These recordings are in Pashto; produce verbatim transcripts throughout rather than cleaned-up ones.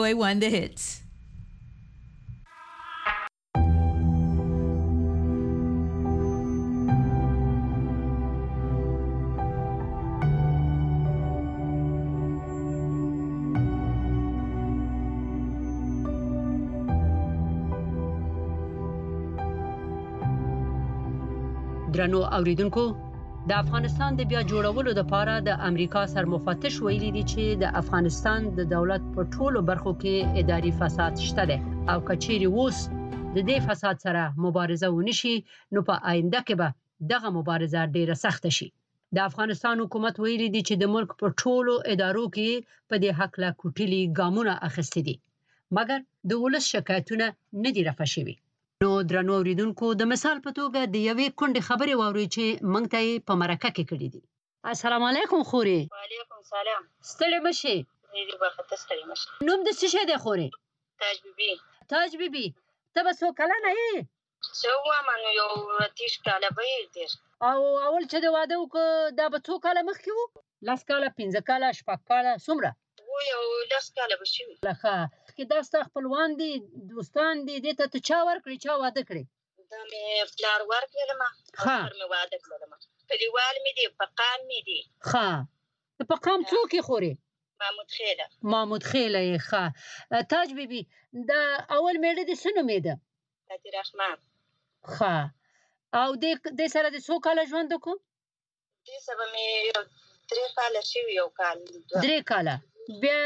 Joy one The Hits. درنو اوریدونکو د افغانستان د بیا جوړولو لپاره د امریکا سرمفتش ویلي دي چې د افغانستان د دولت په ټولو برخو کې اداري فساد شته دی او کچېرې اوس د دې فساد سره مبارزه ونشي نو په آینده کې به دغه مبارزه ډیره سخت شي. د افغانستان حکومت ویلي دي چې د ملک په ټولو ادارو کې په دې حق لا کوټلي ګامونه اخیستي دي مګر د ولس شکایتونه نه دي رفع شوي. نو درنو اوریدونکو د مثال په توګه د یوې کونډې خبرې واورئ چې موږ ته یې په مرکه کې کړې دي. السلام علیکم خورې. وعلیکم سلام. ستړې مشې. ډېرې وخت ستړې مشې. نوم د څه شی دی خورې؟ تاج بیبي. تاج بیبي ته به څو کلنه یې؟ څه ووایم نو یو اتیش کاله به یې تېر. او اول چې د واده وکړه دا به څو کاله مخکې و؟ لس کاله، پنځه کاله، شپږ کاله، څومره؟ و یو لس کاله به شوي. لکه کې دا ستا خپلوان دي، دوستان دي، دې ته ته چا ورکړې، چا واده کړې؟ دا مې پلار ورکړلمه او پر مې واده کړلمه. کلیوال مې دي، پقام مې دي. ښه د پقام څوک یې خورې؟ محمود خیله. محمود خیله یې. ښه تاج بیبي دا اول میړه دې څه نومېده؟ عطر رحمان. ښه او دې سره دې څو کاله ژوند وکړو؟ دې سره مې یو درې کاله شوي، یو کال درې کاله. بیا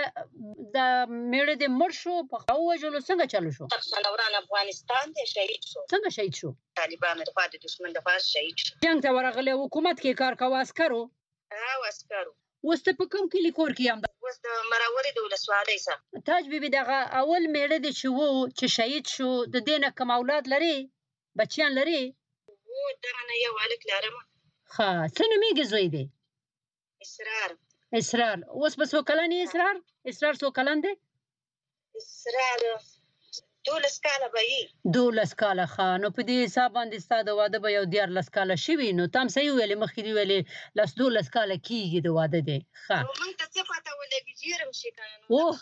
د میړه دې مړ شو، په ووژلو، څنګه چلو شو؟ وران افغانستان دی شهید شو. څنګه شهید شو؟ طالبانو د خوا د دشمن د خوا شهید شو. جنګ ته ورغلی، حکومت کې کار کوه، عسکرو؟ او عسکرو. اوس ته په کوم کلي کور کې یم؟ اوس د مراورې د ولسوالۍ سره. تاج بیبي دغه اول میړه دې چې و چې شهید شو د دې نه کوم اولاد لرې؟ بچیان لرې؟ و دغه نه یو هلک لرم. ښه څه نومېږي زوی دی؟ اسرار. اسرار. اوس به څو کلن یې اسرار؟ اسرار څو کلن دی؟ اسرار دولس کاله به یي. دولس کاله. ښه نو په دې حساب باندې ستا د واده به یو دیارلس کاله شوي. نو تا هم صحیح وویلې، مخکې دې ویلې لس دولس کاله کېږي د واده دی. ښه نو موږ ته څه پته ولګي جیرم شي که نه. اوه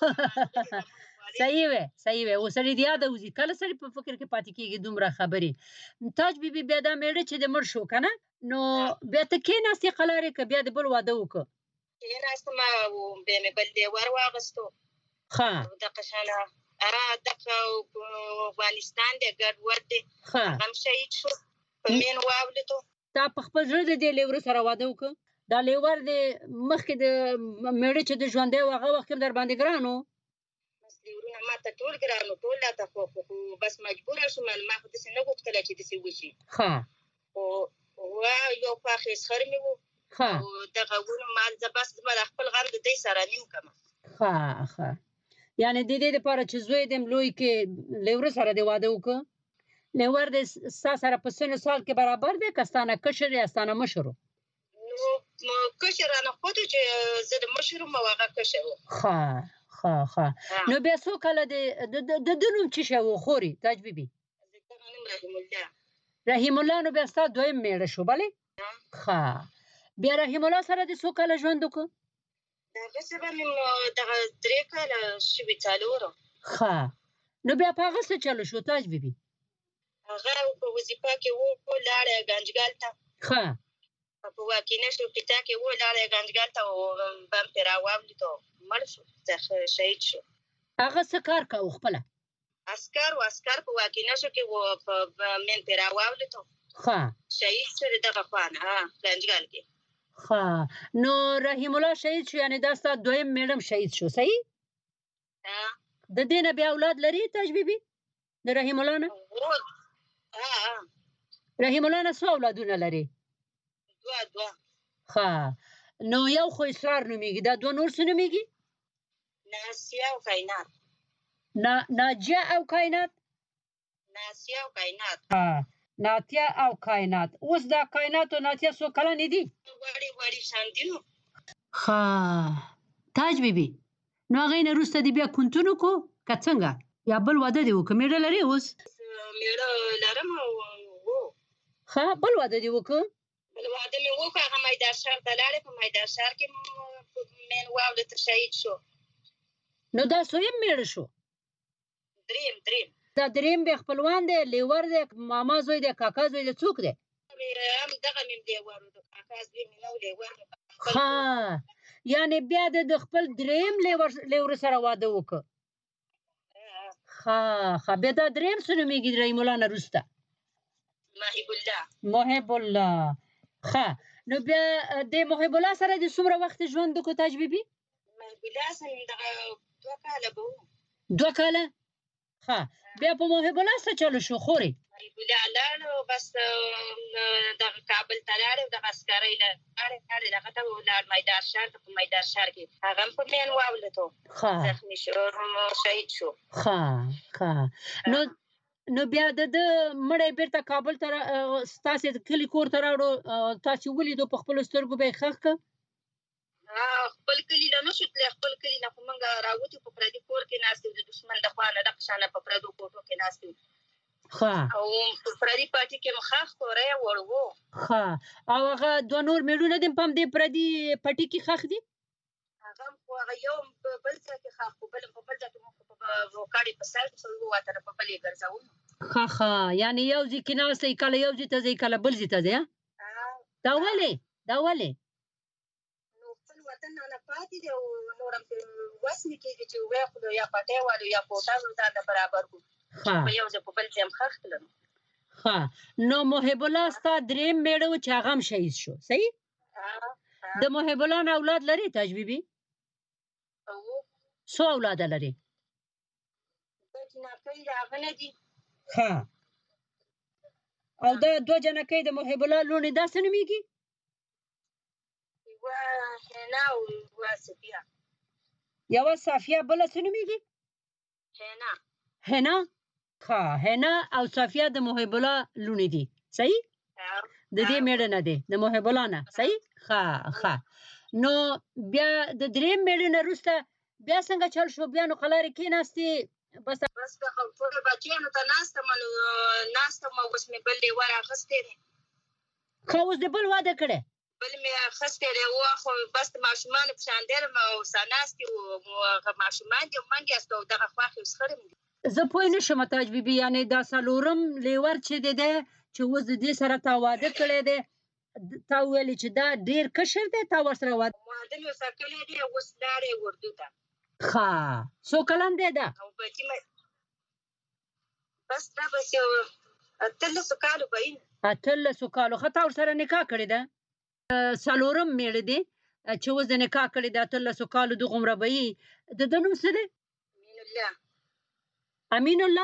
صحیح وی صحیح وی. اوس سړي د یاده وځي، کله سړي په فکر کې پاتې کېږي دومره خبرې. تاج بیبي بیا دا میړه چې د مړ شو که نه، نو بیا ته کېناستې قلارې که بیا د بل واده وکړه؟ کېناستم او بیا مې بل دیور واغېستو. ښه دغه شانه دغه افغانستان دی ګډوډ دی، هغه هم شهید شو، په مین واولېدو. تا په خپل زړه د دې لیوره سره واده وکړه؟ دا لیور د مخکې د میړه چې د ژوندی و هغه وخت کې هم در باندې ګران و؟ بس لیورونه ما ته ټول ګران و، ټول راته خوښ و، خو بس مجبوره شوم. ما خو داسې نه غوښتله چې داسې وشي. ښه خو یو خوا خېسخر مې و او دغه ونو مال زه بس زما د خپل غم د دی سره نیم کړمه. ښه ښه یعنې د دې دپاره چې زوی دې لوی کې لیوره سره دې واده وکړه؟ لیور دې ستا سره په سن سال کې برابر دی که ستا نه کشر یا ستا نه مشر و؟ نو کشر رانه ښود و چې زه د مشر وم او هغه کشر و. ښه ښه ښه نو بیا څو کاله د ده نوم څه شی و خورې تاج بیبي؟ دغه نوم رحیم الله. رحیم الله. نو بیا ستا دویم میړه شو بلې؟ ښه بیا رحیم الله سره دې څو کاله ژوند وکړه؟ د هغه سره مې دغه درې کاله شوي، څلور. ښه نو بیا په هغه څه چلو شو تاج بیبي؟ هغه په وظیفه کې و، لاړی ګنجګل ته. ښه په واکینه شو قطع کې و، لاړی ګنجګل ته او بم پرې راواولېد او مړ شو، شهید شو. هغه څه کار کوو خپله؟ عسکر و. عسکر په واکینه شو کې و، په مین پرې راواولېد. ښه شهید شو د دغه خوا نه ګنجګل کې. ښه نو رحیم الله شهید شو، یعنې دا ستا دویم میړه هم شهید شو، صحیح؟ د دې نه بیا اولاد لري تاج بیبي د رحیم الله نه؟ رحیم الله نه څو اولادونه لري؟ دوه دوه. ښه نو یو خو اسرار نومېږي، دا دوه نور څه نومېږي؟ ناسیه او کائنات. ناجیه او کائنات؟ ناسیه او کائنات. ناتیه او کائنات. اوس دا کائنات او ناتیه څو کلنې دي؟ وړې وړې شان دي نو. ښه تاج بیبي نو هغې نه وروسته دې بیا کونتون وکړو که څنګه؟ یا بل واده دې وکړو؟ میړه لرې اوس؟ میړه لرم او و. ښه بل واده دې وکړو؟ بل واده مې وکړو، هغه میدان ښار ته لاړې، په میدان ښار کې مین واولېد، شهید شو. نو دا سویم میړه شو دریم دریم دا دریم بیا خپلوان دی لیور دی ماما زوی دی کاکا زوی دی څوک دی هم دغه مې لیور د کاکا زوی مې نه و لیور ها یعنی بیا د خپل دریم لیور لیور سره واده وکړه ها ها بیا دا دریم څه نومیږي رحیم الله نه وروسته محب الله محب الله ښه نو بیا د محب الله سره د څومره وخت ژوند وکړو تاج بیبي محب الله سره دغه دوه کاله به وو دوه کاله ښه بیا په محب الله څه چلو شو خورې محب الله لاړو بس دغه کابل ته لاړو دغه عسکرۍ له لاړې دغه ته ولاړ میدان ښار ته په میدان ښار کې هغه هم په مین واولتو زخمي شو شهید شو ښه ښه نو نو بیا د ده مړی بیرته کابل ته ستاسې کلي کور ته راوړو تاسې ولیدو په خپلو سترګو به یې ښخ کړه خپل کلي له نه شو تللی خپل کلي نه خو موږ راوتي په پردي کور کې ناست یو د دښمن د خوا نه دغه شانه په پردو کوټو کې ناست یو او په پردي پارټي کې مو ښخ کړو ری وړ وو ښه او هغه دوه نور مېړونه دي په همدې پردي پټي کې ښخ دي هغه هم خو هغه یو په بل ځای کې ښخ خو بل په بل ځای کې موږ په وکاړې په سر کې وواته په بل یې ګرځوو ښه ښه یعنې یو ځای کې ناستی کله یو ځای ته ځئ کله بل ځای ته ځئ دا ولې دا ولې نو خپل وطن نه پاتې دی او نور هم وس نه کېږي چې ویاخلو یا پټی والو یا کوټه ځان ته برابر کړو په یو ځای په بل ځای هم ښخ کړم ښه نو محب الله ستا دریم مېړه و چې هغه هم شهید شو صحیح د محب الله نه اولاد لري تاج بیبي څو اولاده لري جنکۍ د هغه نه دي ښه او دا دوه جنکۍ د محب الله لوڼې دا څه نومیږي یوه حنا او یوه صفیه یوه صافیه بله څه نومیږي حنا حنا ښه حنا او صافیه د محب الله لوڼې دي صحیح د دې مېړه نه دی د محب الله نه صحیح ښه ښه نو بیا د دریم مېړه نه وروسته بیا څنګه چل شو بیا نو قلارې کېناستې بس بس ټول بچیانو ته ناستم ناستم اوس مې بل لیور اخیستی دی ښه اوس دې بل واده کړی بل مې اخیستی دی و خو بس د ماشومانو په شان دی اوس ناستې وو هغه ماشومان دي منګ یاست او دغه خواښې اوس خړې م دي زه پوه نه شم تاج بیبي یعنې دا څلورم لیور چې دی دی چې اوس د دې سره تا واده کړی دی تا وویلې چې دا ډېر کشر دی تا ورسره واده واده مې ورسره کړی دی اوس لاړی اردو ته ښه څو کلن دی دا او بچي مې بس دا بس یو اتلسو کالو به وي اتلسو کالو ښه تا ورسره نکاح کړې ده څلورم مېړه دی چې اوس د نکاح کړې ده اتلسو کالو دغومره به وي د ده نوم څه دی امین الله امین الله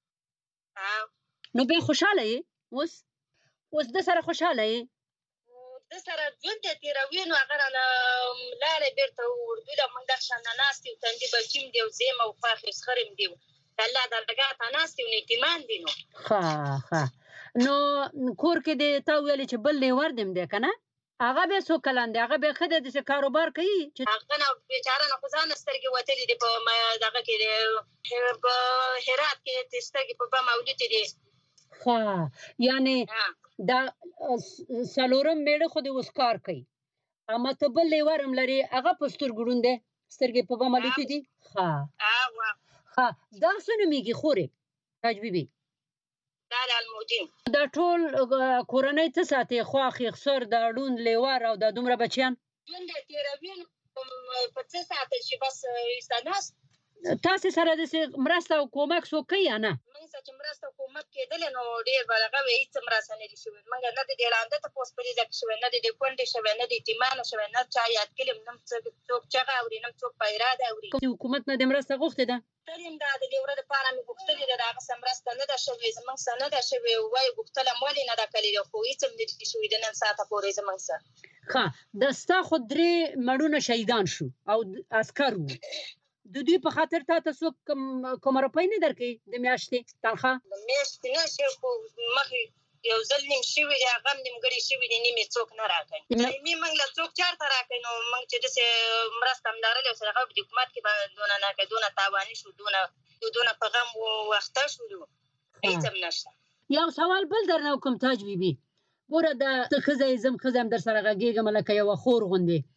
نو بیا خوشحاله یې اوس اوس ده سره خوشحاله یې ده سره ژوند دی تېروي نو هغه رانه لاړی بېرته اردو ده موږ دغه شان ناست یو تندي بچي م دی او زه یم او خواښې اوس خړې م دي د الله درګاه ته ناست یو نو یتیمان دي نو ښه ښه نو کور کې دې تا وویلې چې بل لیور دې م دی که نه هغه بیا څو کلن دی هغه بیا ښه دی داسې کاروبار کوي چې هغه نه بېچاره نه خو ځانه سترګې وتلې دي په دغه کې په هرات کې سترګې په بم اولتې دي ښه یعنې دا څلورم مېړه خو دې اوس کار کوي اما ته بل لیور هم لرې هغه په سترګو ړوند دی سترګې په بم الوتې دي ښه ښه دا څه نومیږي خورې تاج بیبي دا لالمودین دا ټول کورنۍ څه ساتې خواښ یخسر دا ړوند لیور او دا دومره بچیان ژوند دی تېروي نو په څه ساتل چې بس ایسته ناست تاسې سره داسې مرسته او کومک څوک کوي یا نه موږ سره چې مرسته او کومک کېدلی نو ډېر به هغه وې هېڅ مرسته نه دي شوې موږ نه د دې ړانده تپوس په دې ځای کې شوی نه د دې کونډې شوی نه د یتیمانو شوی نه چا یاد کلي نه څوک چغه اوري نه څوک پیراد اوري حکومت نه دې مرسته غوښتې ده غوښتل یم دا د لیوره دپاره مې غوښتلې ده د هغه څه مرسته نه ده شوې زموږ څه نه ده شوې وایي غوښتله م ولې نه ده کړې ده خو هېڅ هم نه دي شوي د نن ساعته پورې زموږ څه ښه د ستا خو درې مړونه شهیدان شو او عسکر وو د دوی په خاطر تا ته څوک کومه روپۍ نه درکوي د میاشتې تنخواه د میاشتې نه شي خو مخکې یو ځل نیم شوي دی هغه هم نیمګړي شوي دي نیم یې څوک نه راکوي نیمې موږ له څوک چېرته راکوي نو موږ چې داسې مرسته هم لرلې اوس هغه په دې حکومت کې به دونه نه کوي دونه تاواني شو دونه دونه په غم وخته شولو هېڅ هم نشته یو سوال بل درنه وکړم تاج بیبي ګوره دا ته ښځه یې زه هم ښځه یم در سره غږېږم لکه یوه خور غوندې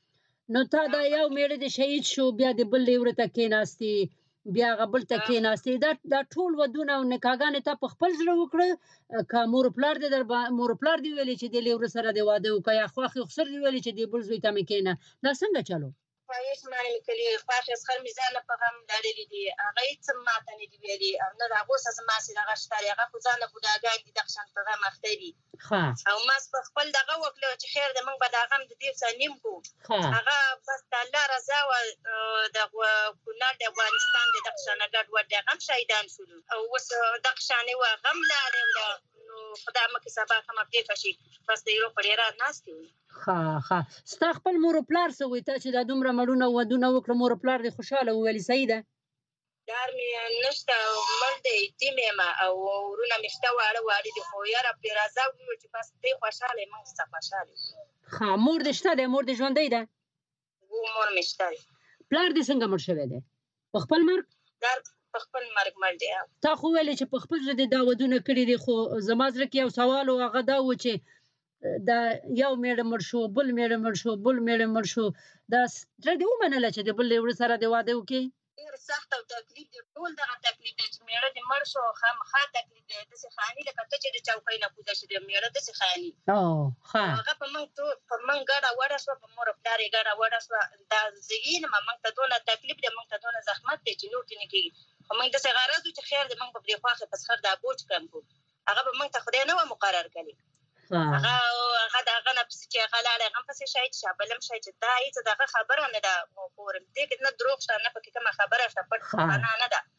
نو تا دا یو میړه د شهید شو بیا د بل لیوره ته کېناستې بیا هغه بل ته کېناستې دا دا ټول ودونه او نکاحګانې تا په خپل زړه وکړه که مور پلار دې در مور پلار دې ویلې چې د لیوره سره دې واده وکړه یا خوښې خسر دې ویلې چې د بل زوی ته مې کېنه دا څنګه چلو خواهش ما مې کړي خوښې خسر مې ځان په غم لرلي دي هغه هېڅ ماته نه دي ویلي او نه د هغو څه زما سې دغه شته دی هغه خو ځانه بوډاګان دي دغه شان په غم اخته دي او ما په خپل دغه وکړه چې خیر دی موږ به دا غم د دې څه نیم کړو هغه بس د الله رضا وه د کونړ د افغانستان د دغه شانه ګډوډ دی هغه هم شهیدان شولو او اوس دغه شانې وه غم لاړې نو خدای مکې سبا کومه پېښه شي بس د یو په ډېره ناستې وي ښه ښه ستا خپل مور و پلار څه وایي تا چې دا دومره مړونه ودونه وکړه مور و پلار دې خوشحاله وویلې صحیح ده پلار مې نشته مړ دی یتیم یم او وروڼه مې شته واړه واړه دي خو یاره پرې راځه وویل چې بس دی خوشحاله موږ څه خوشحاله ښه مور دې شته دی مور دې ژوندی ده مور مې شته دی پلار دې څنګه مړ شوی دی په خپل مرګ په خپل مرګ مړ دی تا خو ویلې چې په خپل زړه دې دا ودونه کړي دي خو زما زړه کې یو سوال و هغه دا و چې دا یو میړه مړ شو بل میړه مړ شو بل میړه مړ شو دا زړه دې ومنله چې د بل لیوړه سره دې واده وکړي ډېر سخت او تکلیف دی ټول دغه تکلیف دی چې میړه دې مړ شو خامخا تکلیف دی داسې خاني لکه ته چې د چوکۍ نه کوزه شې د میړه داسې خاني هغه په موږ په موږ ګډه وډه شوه په مور پلار یې ګډه وډه شوه دا زه ینم موږ ته دونه تکلیف دی موږ ته دونه زحمت دی چې نور نه کېږي خو موږ داسې غرض وو چې خیر دی موږ به پرې خواښې په سخر دا بوج کم کړو هغه به موږ ته خدای نه وه مقرر کړي هغه هغه د هغه نه پسې چې هغه لاړی هغه هم پسې شهید شه بل هم شهید شه دا هېڅ دغه خبره نه ده خور دې کې نه دروغ شته نه پکې کومه خبره شته پټ خانه نه ده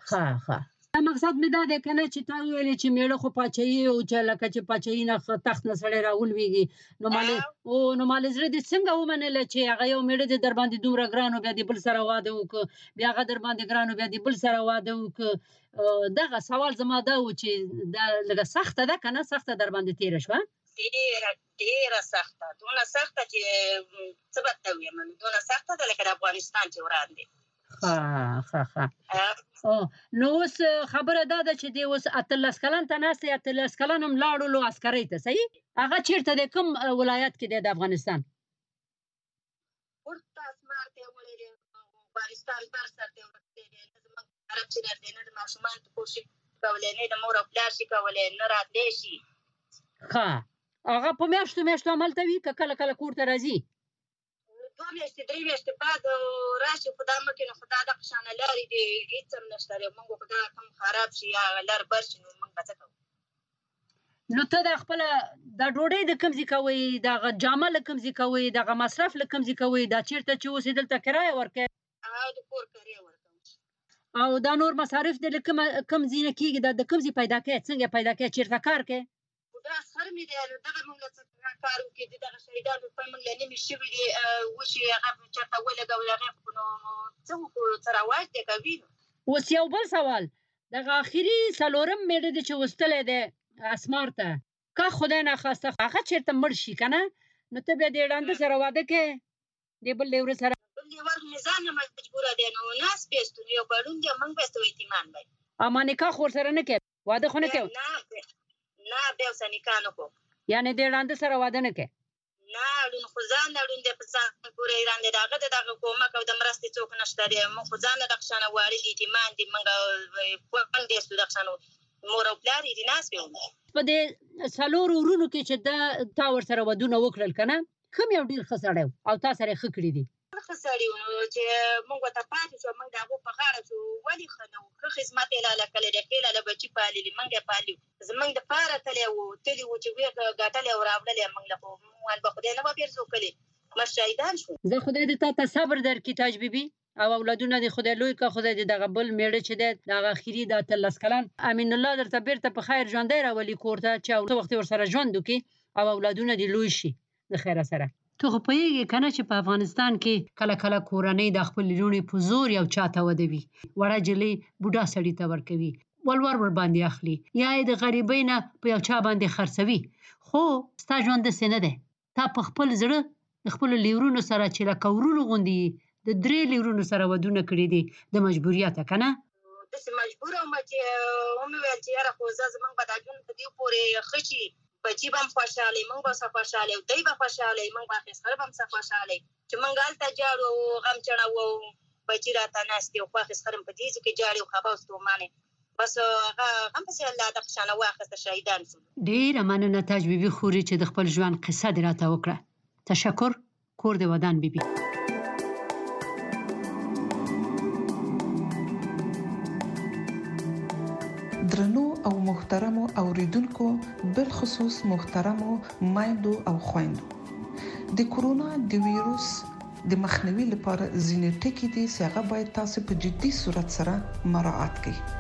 مقصد مې دا دی که نه چې تا وویلې چې میړه خو پاچاهي او چې لکه چې پاچاهي نه تخت نه سړی راولوېږي نو مالې او نو مالې زړه دې څنګه ومنله چې هغه یو میړه دې در باندې دومره ګران و بیا دې بل سره واده وکړه بیا هغه در باندې ګران و بیا دې بل سره واده وکړه دغه سوال زما دا و چې دا لږه سخته ده که نه سخته در باندې تېره شوه ډېره ډېره سخته دونه سخته چې څه به ته ووایم دونه سخته ده لکه د افغانستان چې وړاندې ښه ښه ښه نو اوس خبره دا ده چې دی اوس اتلس کلن ته ناست دی اتلس کلن هم لاړلو عسکرۍ ته صحیح هغه چېرته دی کوم ولایت کې دی د افغانستان ورته اسمار ته یې وړی دی افغانستان بر سر ته یې ورسېدی دی نه زموږ عرب چې دی نه د ماشومانو ته شي کولی نه د مور او پلار شي کولی نه راتلی شي ښه هغه په میاشتو میاشتو هملته وي که کله کله کور ته راځي دوه میاشتې درې میاشتې بعد راشي خو دا مه کړي نو خو دا دغه شانه لارې دي هېڅ هم نشته دی موږ خو دا کوم خراب شي یا لار بر شي نو موږ به څه کوو نو ته دا خپله دا ډوډۍ د کوم ځای کوئ دغه جامه له کوم ځای کوئ دغه مصرف له کوم ځای کوئ دا چېرته چې اوسې دلته کرایه ورکوې او د کور کرایه ورکوم او دا نور مصارف دې له کوم ځای نه کېږي دا د کوم ځای پیدا کوې څنګه پیدا کوې چېرته کار کوې دا سر مې دی نو دغه موږ له څه کار وکړي د دغه شهیدانو په موږ له نیمې شوي دي وشي هغه چېرته ولګول هغې نو څه وکړو څه رواج دی کوي اوس یو بل سوال دغه آخري څلورم میړه دی چې وستلی دی اسمار ته که خدای ناخواسته هغه چېرته مړ شي که نه نو ته بیا د ړانده سره واده کوې د بل لیوره سره بل لیور مې ځان نه مجبوره دی نو ناست بېستو نو یو بړون دی موږ بېستو یتیمان دی اما نکاح خو ورسره نه کوې واده خو نه کوې نه بیا ورسره نکاح نه کوم یعنې د ړانده سره واده نه کوې نه اړون خو ځان اړون دی په ځان پورې ایران دی د هغه د دغه کومک او د مرستې څوک نشته دی موږ خو ځان دغه شانه واړه دي یتیمان دي موږ خوند دیستو دغه شانه مور او پلار یې دي ناست وي په دې څلورو وروڼو کې چې دا تا ورسره ودونه وکړل که نه کوم یو ډېر ښه سړی او تا سره یې ښه کړي دي ښه سړي و نو چې موږ ورته پاتې شو موږ د هغو په غاړه شو ولې ښه نه و ښه خدمت یې لاله کړی دی ښې لاله بچي پاللي موږ یې پالي زموږ دپاره تلی و تلي و چې ویې ګټلی او راوړلی موږ له خو موږ به خدای نه به بېرزو کړي مړ شهیدان شو زه خدای دې تا ته صبر درکړي تاج بیبي او اولادونه دې خدای لوی که خدای دې دغه بل میړه چې دی دغه اخري د اتلس کلن امین الله درته بېرته په خیر ژوندی راولي کور ته چې څه وخت ورسره ژوند وکړي او اولادونه دې لوی شي د خیره سره ته خو پوهېږې که نه چې په افغانستان کې کله کله کورنۍ د خپلې لوڼې په زور یو چا ته ودوي وړه جلۍ بوډا سړي ته ورکوي ولور ورباندې اخلي یا یې د غریبۍ نه په یو چا باندې خرڅوي خو ستا ژوند داسې نه دی تا په خپل زړه د خپلو لیورونو سره چې لکه ورونو غوندې د درې لیورونو سره ودونه کړي دي د مجبوریته که نه داسې مجبوره ومه چې ومې ویل چې یاره خو زه زموږ به دا ژوند په دې پورې ښه شي بچي به هم خوشحاله موږ به څه خوشحاله دی به خوشحاله موږ به اخېستره به هم څه خوشحاله چې موږ هلته جاړو غم چړاو بچی راته ناست یو خواخې سخرم په تیزو کې جاړي او خبا ستومانې بس هغه هم پسې الله د قشانه واخسته شهیدان شو. ډېره مننه تاج بیبي خوري چې د خپل ژوند قصه دې راته وکړه. تشکر. کور دې ودان بیبي. درنو او محترمو اوریدونکو بالخصوص محترمو مایندو او خويندو د کورونا د ویروس د مخنیوي لپاره ځینې ټکي دي چې هغه باید تاسو په جدي صورت سره مراعات کړئ.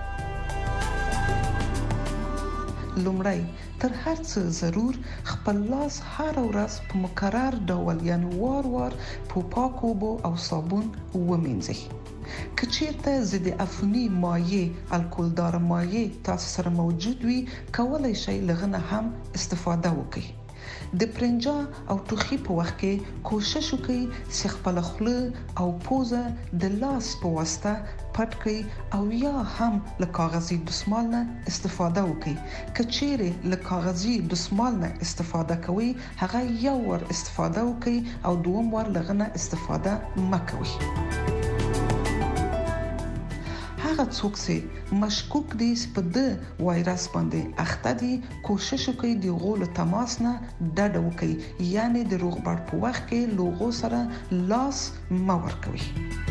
لومړی تر هر څه ضرور خپل لاس هر ورځ په مکرر ډول یعنی وار وار په پاکو اوبو او صابون ومینځئ. که چیرته ضد عفوني مایع الکولدار مایع تاسو سره موجود وي کولای شئ لغنه هم استفاده وکړئ. د پرنجا او ټوخي په وخت کې کوشش وکړئ چې خپل خوله او پوزه د لاس په واسطه پټ کړئ او یا هم له کاغذي دستمال نه استفاده وکړئ. که چیرې له کاغذي دستمال نه استفاده کوئ هغه یو ور استفاده وکړئ او دوم ور لغنه استفاده مکوئ. هغه څوک چې مشکوک دي چې په د وایرس باندې اخته دي کوشش وکړي د غول تماس نه ډډه وکړي یعنی د روغبړ په وخت کې لوغو سره لاس مور کوي.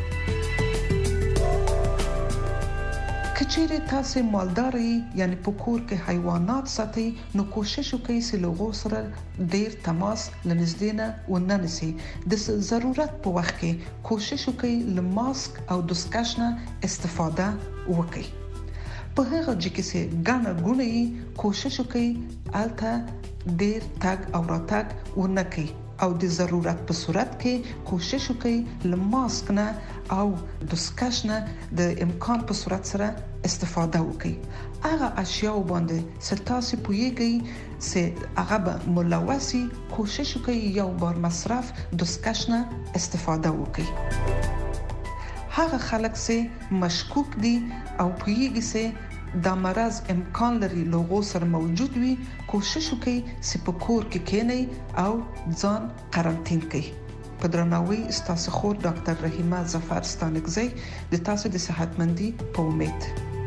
کچېره تاسو مالداري یعنی په کور کې حیوانات ساتي نو کوشش وکړئ چې لوغو سره ډیر تماس لنږدې نه وننسي. د ضرورت په وخت کې کوشش وکړئ له ماسک او دستکش نه استفاده وکړئ. په هغه ځکه چې ګڼه ګونې کوشش وکړئ الته ډیر تګ او راتګ ونکړئ او د ضرورت په صورت کې کوشش وکړئ له ماسک نه او دستکش نه د امکان په صورت سره استفاده وکړئ. هغه اشیاء باندې ستاسو پویږي چې هغه به ملوثي کوشش وکړئ یو بار مصرف دستکش نه استفاده وکړئ. هغه خلک چې مشکوک دي او پویږي چې دا مرض امکان لري لوغو سره موجود وي کوشش وکړئ چې په کور کې کېنئ او ځان قرنطین کړئ. په درناوي ستاسو خور ډاکټر رحیمه ظفر ستانکزی د تاسو د صحتمندي په امید.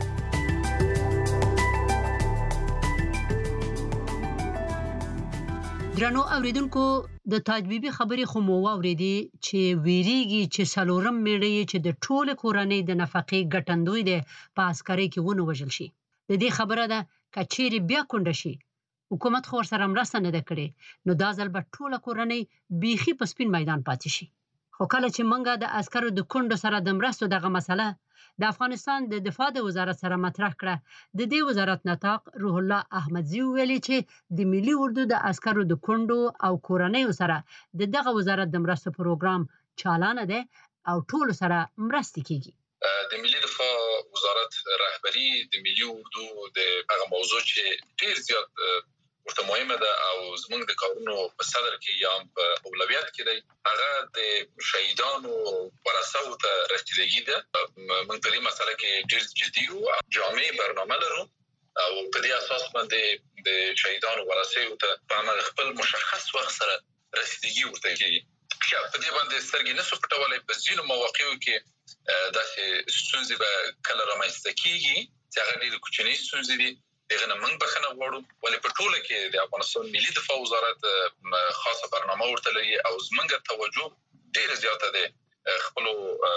درنو اوریدونکو د تاج بیبي خبرې خو مو واوریدي چې ویریږي چې سلورم میړی چې د ټوله کورنۍ د نفقې ګټندوی دی په عسکرۍ کې ونه وژل شي. د دې خبره ده کچېری بیا کونډه شي حکومت خو سره مرسته نه کړي نو دا ځل به ټوله کورنۍ بیخي په سپین میدان پاتې شي. خو کله چې منګه د عسکرو د کونډو سره د مرستو دغه مسله د افغانستان د دفاع د وزارت سره مطرح کړه د دې وزارت نطاق روح الله احمدزي ویلي چې د ملي اردو د عسکرو د کونډو او کورنۍ سره د دغه وزارت د مرستو پروګرام چالانه ده او ټول سره مرستې کیږي. د ملي دفاع وزارت رهبری د ملي اردو د هغه موضوع چې ډیر زیات ورته مهمه ده او زموږ د کارونو په صدر کې یا په اولویت کې دی هغه د شهیدانو ورثو ته رسیدګي ده. موږ په دې مسله کې ډیر جدي او جامع برنامه لرو او په دې اساس باندې د شهیدانو ورثو ته په خپل مشخص وخت سره رسیدګي ورته کوي. په دې باندې سترګې نه سو پټولای په ځینو مواقعو کې داسې ستونزې به کله رامنځته کیږي چې هغه ډېر کوچنۍ ستونزې دي دغه نه موږ بخښنه غواړو ولې په ټوله کې د افغانستان ملي دفاع وزارت خاصه برنامه ورته لري او زموږ توجه ډېر زیاته ده خپل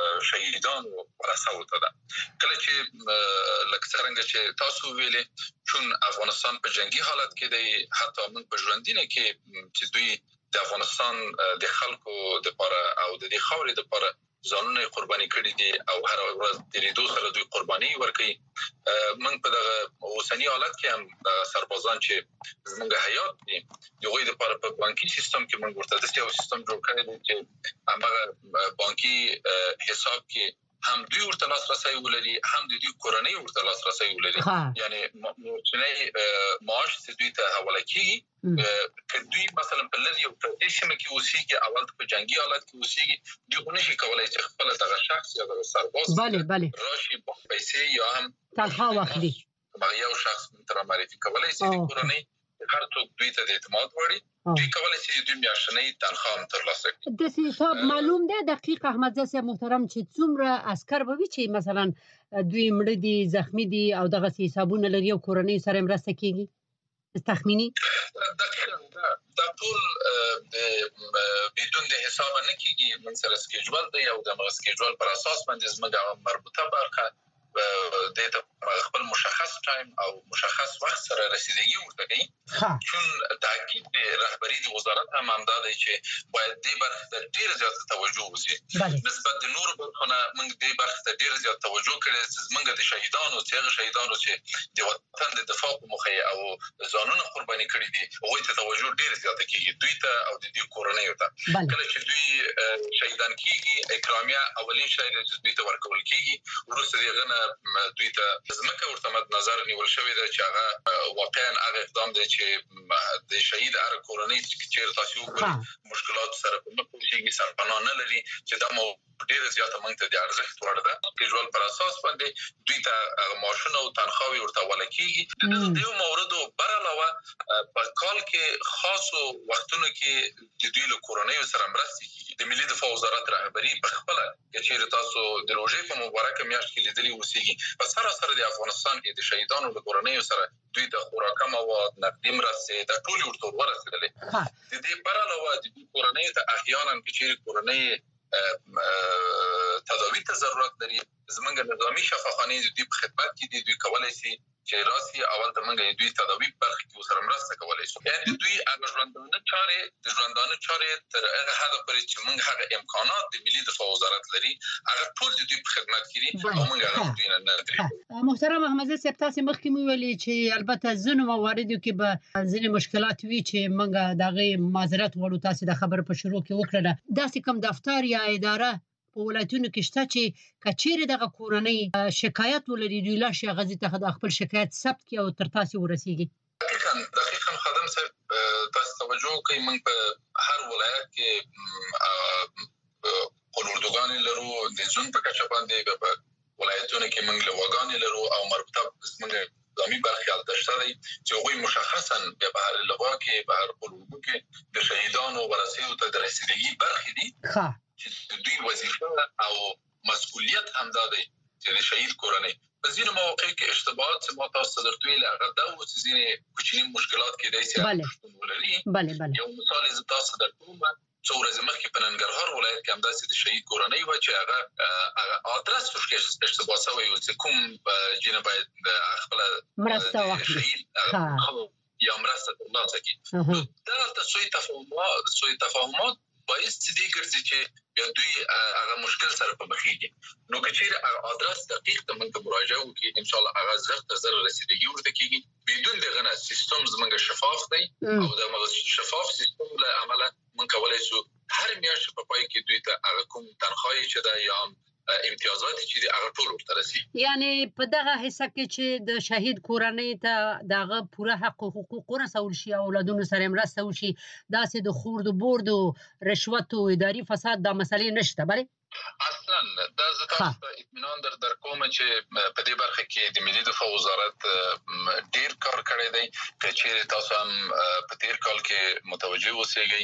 شهیدانو ورثو ته ده. کله چې لکه څنګه چې تاسو ویلې چون افغانستان په جنگي حالت کې دی حتی موږ په ژوندینه کې چې دوی د افغانستان د خلکو د لپاره او د دې خاورې د لپاره ځانونه قرباني کړي دي او هر ورځ د لیدو سره دوی قرباني ورکوي. موږ په دغه اوسنی حالت کې هم سربازان چې زموږ حیات دي دغه د لپاره په بانکي سیستم کې موږ ورته د یو سیستم جوړ کړی دی چې هغه بانکي حساب کې هم دوی ورته لاسرسي ولري هم د دوی کورنۍ ورته لاسرسي ولري یعنی موچنۍ معاش چې دوی ته حواله کیږي که دوی مثلا په لږ یو پرېشم کې اوسېږي اول په جنگي حالت کې اوسېږي دوی خو نشي کولای چې خپل دغه شخص یا دغه سرباز بله بله راشي پیسې یا هم تنخواه واخلي هغه یو شخص تر معرفي کولای شي د کورنۍ هر څوک دوی ته د اعتماد وړي دوی کولای شي دوی میاشتنۍ تنخواه هم ترلاسه کړي. د حساب معلوم ده دقیق احمد زاده محترم چې څومره عسكر به وي چې مثلا دوی مړه دي زخمی دي او دغه حسابونه لري او کورنۍ سره مرسته کیږي تخمینی دا ټول بدون د حساب نه کیږي من سره سکیجول دی او د سکیجول پر اساس باندې زموږ مربوطه برخه د خپل مشخص ټایم او مشخص وخت سره رسیدګي ورته کوي چون تاکید د رهبری د وزارت هم همدا دی چې باید دې برخه ته ډیر زیات توجه وشي نسبت د نور برخونه موږ دې برخه ته ډیر زیات توجه کړی چې موږ د شهیدانو چې شهیدانو چې د وطن د دفاع په مخه او ځانونه قرباني کړی دي او ته توجه ډیر زیات کیږي دوی ته او د دې کورنۍ ته کله چې دوی شهیدان کیږي اکرامیه اولین شی چې دوی ته ورکول کیږي ورسره دغه دوی ته ځمکه ورته مد نظر نیول شوې ده چې هغه واقعا هغه اقدام دی چې د شهید هر کورنۍ چې تاسو وګورئ مشکلات سره په مخ کېږي سرپناه نه لري چې دا مو ډیر زیاته مونږ ته د ارزښت وړ ده کیجوال پر اساس باندې دوی ته معاشونه او تنخواوي ورته ولکېږي د دې موردو بر علاوه په کال کې خاصو وختونو کې د دوی له کورنۍ سره مرستې کیږي د ملي دفاع وزارت رهبری په خپل چې تاسو د روزې په مبارکه میاشت کې لیدلي اوسېږي په سره سره د افغانستان کې د شهیدانو له کورنۍ سره دوی ته خوراک مواد نقدي مرستې د ټولو ورته ورسېدلې د دې بر علاوه د کورنۍ ته احیانا چې کورنۍ تداوی ته ضرورت لري زمونږ نظامی شفاخانې د دوی په خدمت کې دي دوی کولای شي چې راسي اول ته موږ دوی تداوی برخه کې سره مرسته کولای شو یعنی دوی هغه ژوندانه چارې د ژوندانه چارې تر هغه حد پورې چې موږ هغه امکانات د ملي دفاع وزارت لري هغه ټول د دوی په خدمت کې دي او موږ هغه دوی نه درې محترم احمد زاده صاحب تاسو مخکې مو ویلي چې البته ځینو مواردو کې به ځینې مشکلات وي چې موږ دغه معذرت غواړو تاسو د خبرو په شروع کې وکړه داسې کوم دفتر یا اداره په ولایتونو کې شته چې کچېره دغه کورنۍ شکایت ولري دوی لا شي غزي ته خپل شکایت ثبت کړي او تر تاسو ورسیږي دقیقاً دقیقاً خادم صاحب تاسو توجه کوئ موږ په هر ولایت کې قلوردوګان لرو د ځون په کچه باندې په ولایتونو کې موږ لوګان لرو او مربوطه موږ نظامی برخه التشته دي چې هغوی مشخصا په هر لغوا کې په هر قلوردو کې د شهیدانو ورسېدو ته د رسیدګي برخه دي ښه چې دوی وظیفه او مسؤلیت هم ده چې د شهید کورنۍ په ځینو مواقع کې اشتباهات چې ما تاسو درته ویل هغه دا و چې ځینې کوچني مشکلات کې دي چې ولري بله بله یو مثال ز تاسو درته څو ورځې مخکې په ننګرهار ولایت کې هم داسې د شهید کورنۍ و چې هغه ادرس ورکړل اشتباه شوی و چې کوم جنه باید خپل مرسته واخلي یا مرسته ترلاسه کړي دا تاسو تفاهمات سوء تفاهمات باعث دي ګرځي چې دوی هغه مشکل سره په مخ کې نو کچېره ادرس دقیق ته موږ مراجعه وکړو ان شاء الله هغه زر تر زر رسیدګي ورته کیږي بدون دغه سیستم زموږ شفاف دی او د شفاف سیستم له عمله موږ کولای شو هر میاشت په پای کې دوی ته هغه کوم تنخواهي چې دا یا امتیازات چې هغه ټول ورته رسي یعنی په دغه حصہ کې چې د شهید کورنۍ ته دغه پوره حق او حقوق رسول شي او اولادونو سره مرسته وشي داسې د خورد بورد او رشوت او اداري فساد د مسلې نشته بله اصلا دا زه تاسو ته اطمینان در در کوم چې په دې برخه کې د ملي دفاع وزارت ډیر کار کړی دی چې تاسو هم په تیر کال کې متوجه اوسئ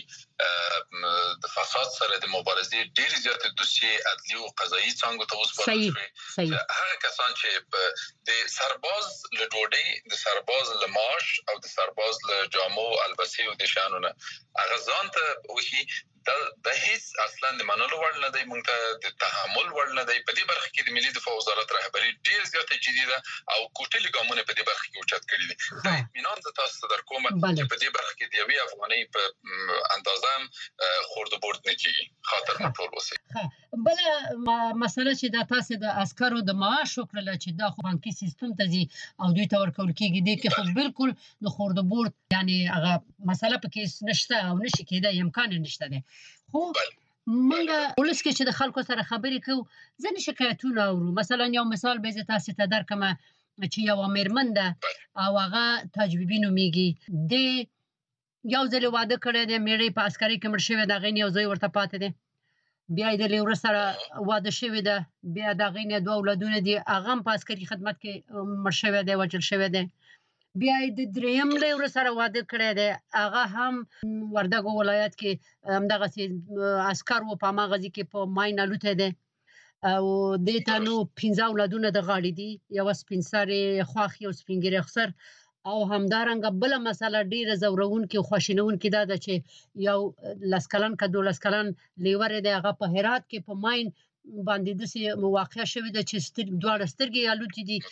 د فساد سره د مبارزې ډیر زیات دوسیې عدلي او قضایي څنګه ته وسپارل شوی هغه کسان چې د سرباز له ډوډۍ د سرباز له معاش او د سرباز له جامو البسې او د شانونه هغه ځان ته وਹੀ دا د هیڅ اصلا د منلو وړ نه دی مونږ ته د تحمل وړ نه دی په دې برخه کې د ملي دفاع وزارت رهبری ډیر زیات جدي ده او کوټلي ګامونه په دې برخه کې اوچت کړی دي دا اطمینان د تاسو در کومه چې په دې برخه کې د یوې افغانۍ په اندازه خورد بورد نه کیږي خاطر مټول وسی بل مسله چې د تاسو د عسکرو د معاش وکړل چې دا خو بانکي سیستم ته دي او دوی ته ورکول کیږي د کې خو بالکل د خورد بورد یعنی هغه مسله پکې نشته او نشي کېدای امکان نشته ده خو موږ ولس کې چې د خلکو سره خبرې کوو ځنې شکایتونه اورو مثلا یو مثال به زه تاسو ته درکم چې یو امرمن ده او هغه تجربي نومیږي د یو ځل واده کړی دی مېړه په عسکري کې مړ شوی دی هغې نه یو ځای ورته پاتې دی بیا یې د لیوره سره واده شوی ده بیا د هغې نه دوه اولادونه دي هغه هم په عسکري خدمت کې مړ شوی دی وژل شوی دی بیا یې د دریم لور سره واده کړی دی، هغه هم وردګو ولایت کې همدغسې عسکر و، په هماغه ځای کې په ماین الوتی دی او دې ته نو پنځه اولادونه د غاړې دي، یوه سپین سرې خواښ، یو سپین ږیری افسر. او همدارنګه بله مسله ډېره ځورونکې او خواشینونکې دا ده چې یو لس کلن که دولس کلن لیوری دی، هغه په هرات کې په ماین باندې داسې واقع شوې ده چې دواړه سترګې یې الوتې دي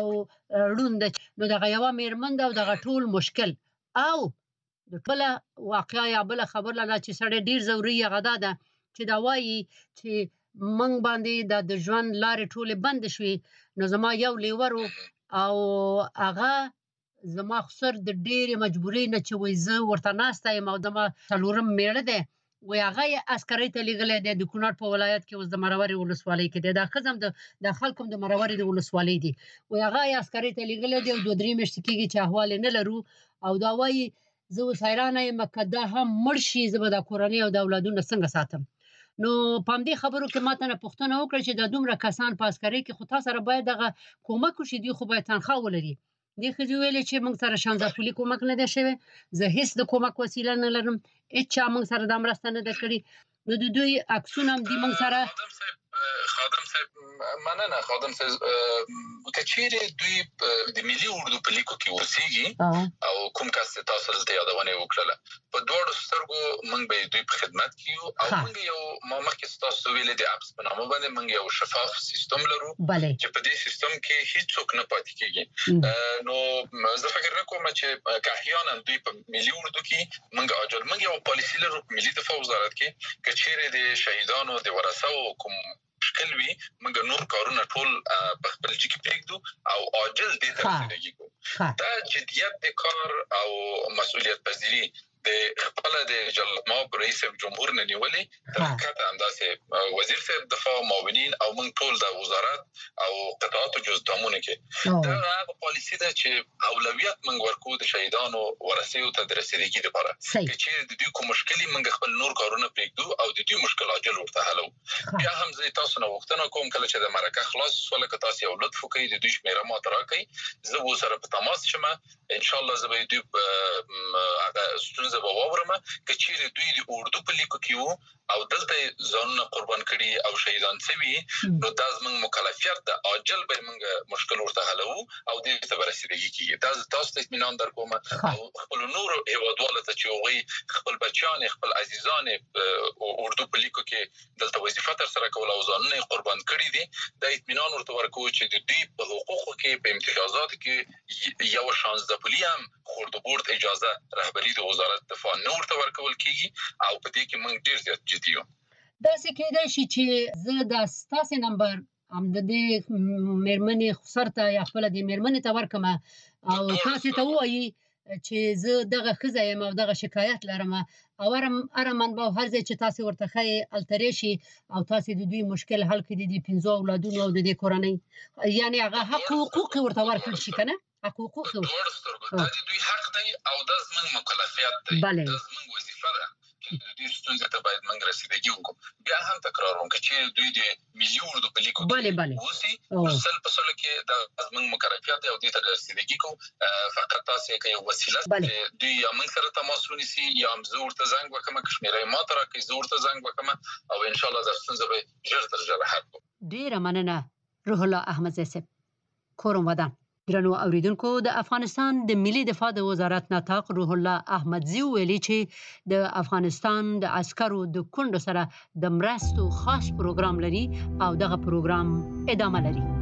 او ړوند ده. نو دغه یوه مېرمن ده او دغه ټول مشکل. او د بله واقعه یا بله خبره ده چې سړی ډېر ځوروي، هغه دا ده چې دا وایي چې موږ باندې د د ژوند لارې ټولې بندې شوې. نو زما یو لیور و او هغه زما خسر د ډېرې مجبورۍ نه چې وایي زه ورته ناسته یم او زما څلورم مېړه دی، وایي هغه یې عسکرۍ ته لیږلی دی د کونړ په ولایت کې، اوس د مرورې ولسوالۍ کې دی. دا ښځه هم د د خلکو هم د مرورې د ولسوالۍ دي، وایي هغه یې عسکرۍ ته لیږلی دی او دوه درې میاشتې کېږي چې احوال یې نه لرو. او دا وایي زه اوس حیرانه یم که دا هم مړ شي زه به دا کورنۍ او د اولادونه څنګه ساتم. نو په همدې خبرو کې ما ته نه پوښتنه وکړه چې دا دومره کسان په عسکرۍ کې خو تا سره باید دغه کومک وشي، دوی خو باید تنخواه ولري. دې ښځې ویلې چې موږ سره شانزه پولي کومک نه دی شوی، زه هېڅ د کومک وسیله نه لرم، هېچا موږ سره دا مرسته نه ده کړې. نو د دوی عکسونه هم دي موږ سره. خادم صاحب مننه. خادم صاحب که چیرې دوی د ملي اردو په لیکو کې اوسېږي او کوم کس چې تاسو دلته یادونه یې وکړله، په دواړو سترګو موږ به دوی په خدمت کې یو او موږ یو ما مخکې ستاسو ویلې د اپس په نامه باندې موږ یو شفاف سیستم لرو چې په دې سیستم کې هیڅوک نه پاتې کېږي. نو زه فکر نه کوم چې که احیانا دوی په ملي اردو کې موږ اجر موږ یو پالیسي لرو په ملي دفاع وزارت کې که چیرې د شهیدانو د ورثو کوم مشکل وي موږ نور کارونه ټول په خپل جې کې پرېږدو او عاجل دې ته رسېدګي کوو. دا جدیت د کار او مسؤلیت پذیري د خپله د جلماب رئیس جمهور نه نیولې تر ښکته همداسې وزیر صاحب دفاع معاونین او موږ ټول د وزارت او قطاعاتو جزدامونو کې دا هغه پالیسي ده چې اولویت موږ ورکوو د شهیدانو ورثیو ته د رسېدګي دپاره که چیرې د دوی کوم مشکل وي موږ خپل نور کارونه پرېږدو او د دوی مشکل عاجل ورته حلوو. بیا هم زه تاسو نه غوښتنه کوم کله چې د مرکه خلاص شوله که تاسو یو لطف وکړئ د دوی شمېره ماته راکړئ، زه به ورسره په تماس شم، انشاءالله زه به یې دوی هغه ستونزه به واورم. که چیرې دوی د اردو په لیکو کې وو او دلته ځانونه قربان کړي او شهیدان شوي، نو دا زموږ مکلفیت ده، عاجل به موږ مشکل ورته حلوو او دې ته به رسېدګي کېږي. دا زه تاسو ته اطمینان درکوم او خپلو نورو هېوادوالو ته چې هغوی خپل بچیان خپل عزیزان اردو په لیکو کې دلته وظیفه ترسره کوله او ځانونه یې قربان کړي دي، دا اطمینان ورته ورکوو چې د دوی په حقوقو کې په امتیازاتو کې یو شانزده پولي هم خوردوبورد اجازه رهبري د وزارت دفاع نه ورته ورکول کېږي او په دې کې موږ ډېر زیات جدي یو. داسې کېدای شي چې زه دا ستاسې نمبر هم د دې مېرمنې خسر ته یا خپله دې مېرمنې ته ورکړم او تاسې ته ووایي چې زه دغه ښځه یم او دغه شکایت لرم او هره منبع او هر ځای چې تاسې ورته ښایې هلته راشي او تاسې د دوی مشکل حل کړي د پنځو اولادونو او د دې کورنۍ، یعنې هغه حق حقوق یې ورته ورکړل شي که نه؟ حق حقوق دا د دوی حق دی او دا زموږ مکلفیت دی، دا زموږ وظیفه ده چې د دوی ستونزې ته باید موږ رسېدګي وکړو. بیا هم تکرار وم که چیرې دوی د ملي اردو په لیکو کې اوسي نو سل په سلو کې دا زموږ مکلفیت دی او دې ته رسېدګي کوو. فقط تاسې که یو وسیله چې دوی یا موږ سره تماس ونیسي یا هم زه ورته زنګ وکړم، که شمېره یې ماته راکړئ زه ورته زنګ وکړم او انشاءالله دا ستونزه به ژر تر ژره حل کړو. ډېره مننه روح الله احمدزی صاحب. کورم ودان. ګرانو اوریدونکو، د افغانستان د ملي دفاع د وزارت ناطق روح الله احمدزی ویلي چې د افغانستان د عسکرو د کونډو سره د مرستو خاص پروګرام لري او دغه پروګرام ادامه لري.